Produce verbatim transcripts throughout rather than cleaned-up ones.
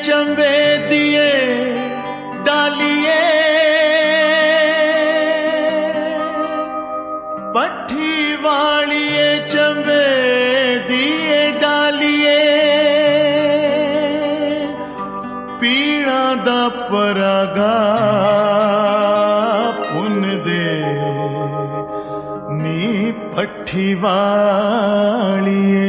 चंबे दिए डालिए पट्ठी वालिए चंबे दिए डालिए पीड़ा दा परागा पुन दे नी पट्ठी वालिए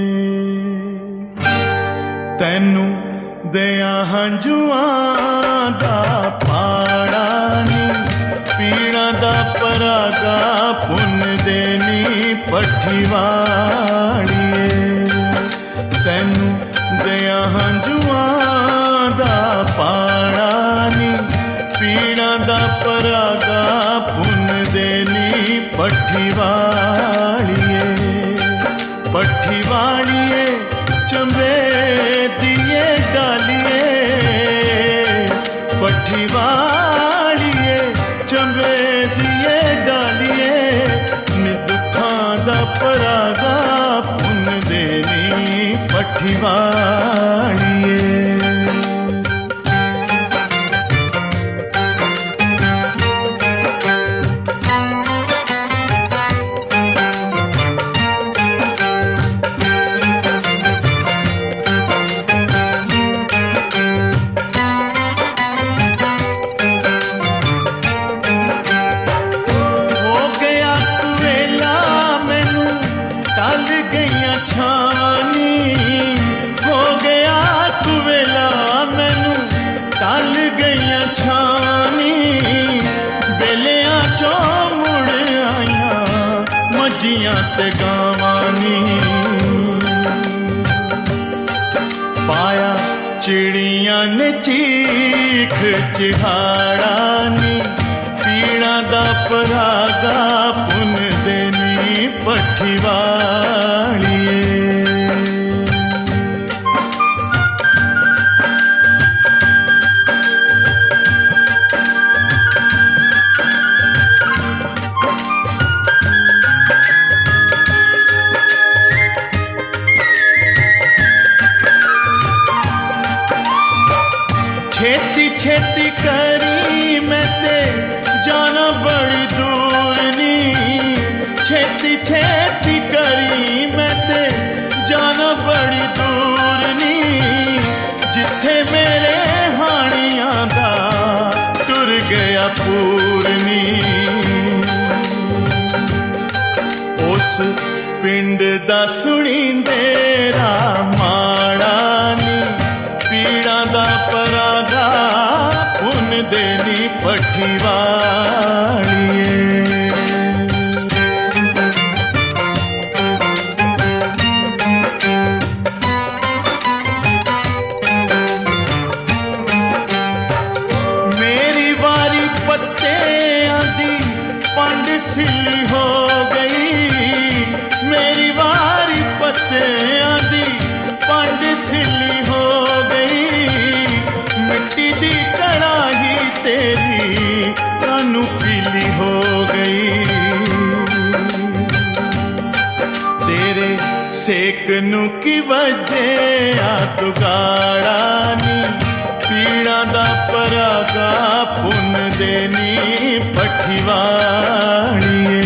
तैनू दया हंजुआं दा पाड़ा नी पीड़ा दा परागा पुन देनी पट्ठी वालिए तैनू दया हंजुआं दा पाड़ा नी पीड़ा दा परागा पुन देनी पट्ठी वालिए पट्ठी वालिए चंबे दिए डालिए पट्ठी वालिए चंबे दिए डालिए नि दुखां दा परागा पुन देनी पट्ठी वालिए ते गावानी पाया चिड़ियां ने चीख चिहाड़ानी पीड़ा दा परागा पुन देनी पट्ठी वालिए छेती छेती करी मैं ते जाना बड़ी दूर नी छेती छेती करी मैं ते जाना बड़ी दूर नी जिथे मेरे हानियां दा टुर गया पूरनी उस पिंड दा सुनिंदे रा माड़ा नी पीड़ा दा परागा पुन देनी पट्ठी वालिए मेरी वारी पत्ते आंदी पंड सिली हो गई मेरी वारी पत्ते आंदी पंड सिली हो मिट्टी दी कड़ाही तेरी कानू पीली हो गई तेरे सेक नू की वजह आ दुगाड़ा नी पीड़ा दा परागा पुन देनी पट्ठी वालिए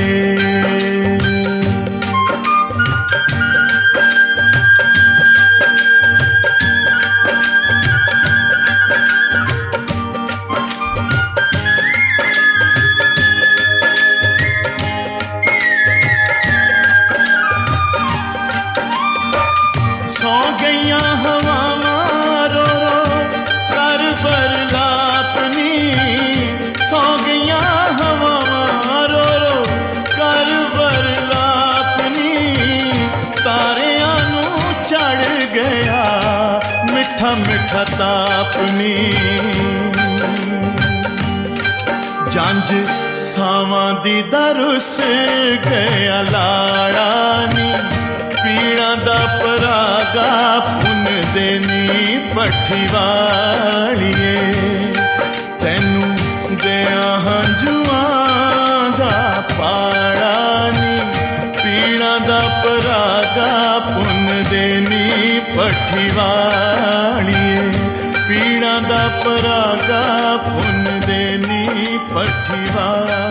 सौ गईया हवावां रो रो कर बरलापनी सौ गईया हवावां रो रो कर बरलापनी तारियां नू चढ़ गया मिठा मिठा तापनी जंज सावां दी दरुस गया लाड़ा नी पीड़ा दा परागा पुन देनी पट्ठी वालिए तैनू दया हंजुआं दा पाड़ा नी पीड़ा दा परागा पुन देनी पट्ठी वालिए परागा पुन देनी पठिवा।